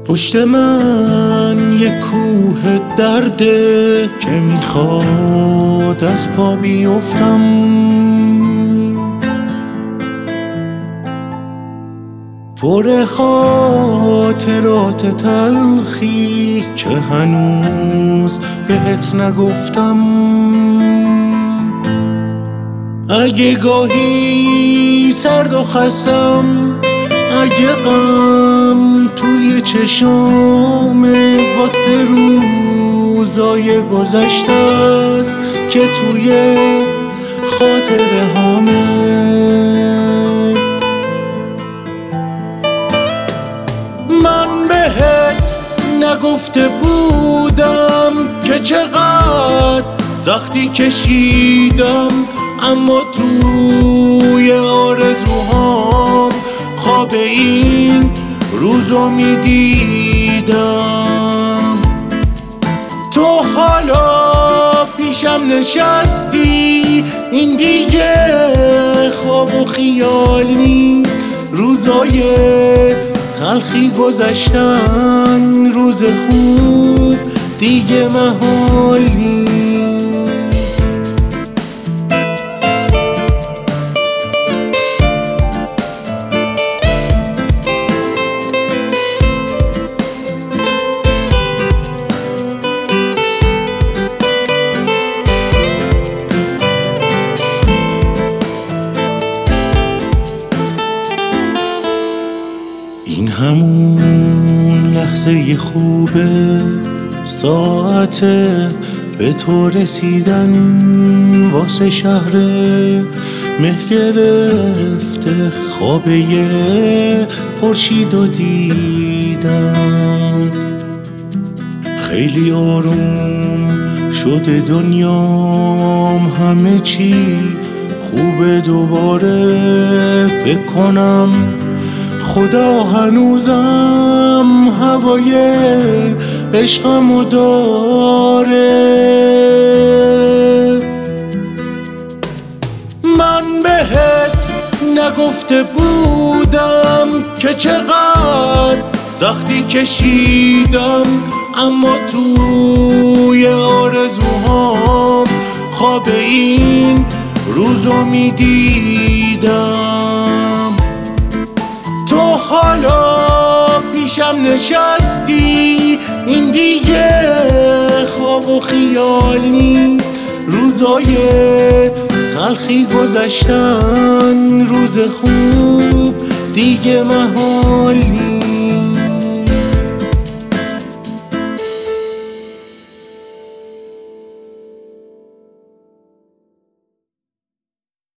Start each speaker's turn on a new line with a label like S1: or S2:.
S1: پشت من یک کوه درده که میخواد از پا بیفتم. پر خاطرات تلخی که هنوز بهت نگفتم. اگه گاهی سرد و خستم، اگه غم توی چشامه، واسه روزای گذشته است که توی خاطره هامه. من بهت نگفته بودم که چقدر سختی کشیدم، اما توی آرزوهام خواب این روزو میدیدم. تو حالا پیشم نشستی، این دیگه خواب و خیال نیست. روزای تلخی گذشتن، روز خوب دیگه محال نیست. این همون لحظه خوبه، ساعت به تو رسیدن، واسه شهر مه گرفته خوابه خورشید و دیدن. خیلی آروم شده دنیام، همه چی خوبه دوباره. فکر کنم خدا هنوزم هوای عشقمو داره. من بهت نگفته بودم که چقدر سختی کشیدم، اما توی آرزوهام خواب این روزو میدیدم. تو حالا پیشم نشستی، این دیگه خواب و خیال نیست. روزای تلخی گذشتن، روز خوب دیگه محال نیست.